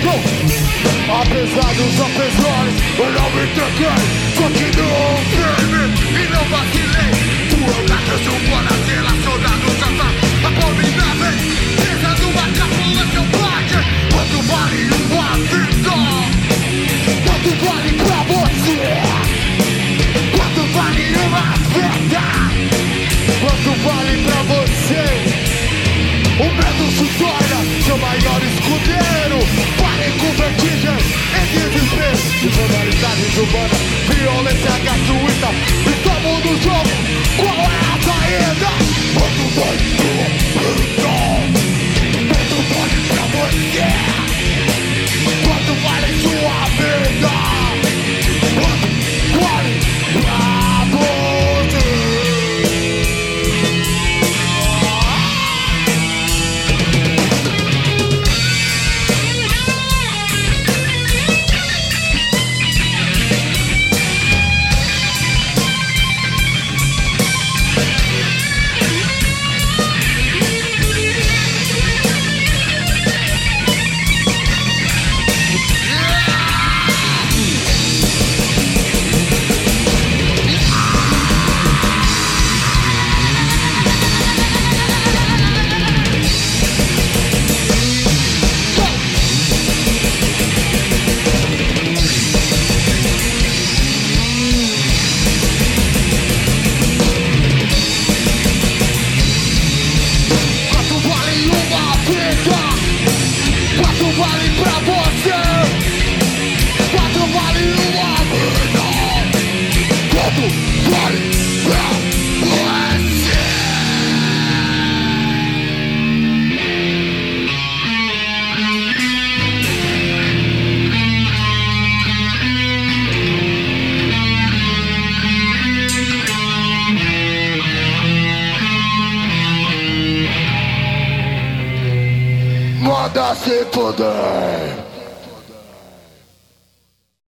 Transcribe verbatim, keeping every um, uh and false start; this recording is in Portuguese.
Apesar dos apesores, eu não me tranquei. Continuo firme e não vacilei. Crueldades humanas relacionadas a abomináveis. Presa numa cápsula selvagem. Quanto vale uma vida? Quanto vale pra você? Quanto vale uma vida? Quanto vale pra você? O medo se torna seu maior escudeiro. Pânico, vertigem e desespero. Desmoralidades humanas, violência gratuita. Estamos no jogo, qual é a saída? Quanto vale sua vida? Quanto vale pra você? Quanto vale sua vida? Quanto vale pra você? Manda se poder.